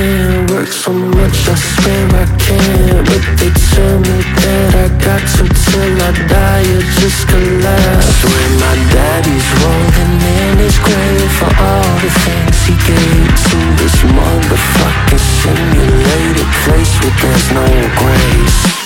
man. Work so much I swear I can, but they tell me that I got to till I die or just collapse. I swear my daddy's rolling in his grave for all the things he gave to this motherfucking simulated place where there's no grace.